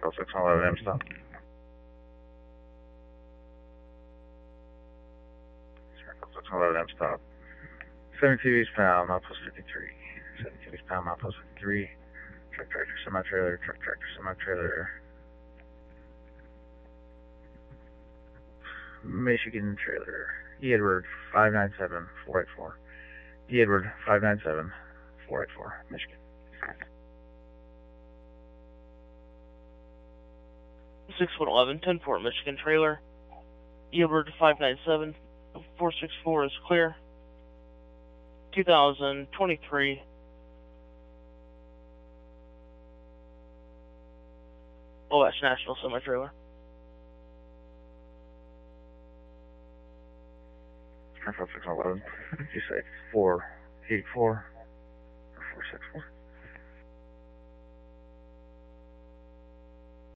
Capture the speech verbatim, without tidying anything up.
Central six one eleven, M stop. Central six one eleven, M stop. seventy-two eastbound, outpost fifty-three. seventy-two eastbound, outpost fifty-three. Truck tractor, semi-trailer, truck tractor, semi-trailer. Michigan trailer. E. Edward five nine seven four eight four. E. Edward five nine seven four eight four, Michigan. six one eleven, ten four, Michigan trailer. E. Edward five nine seven four six four is clear. two thousand twenty-three. Wabash National semi-trailer. Central six one eleven. Did you say four eight four or four six four?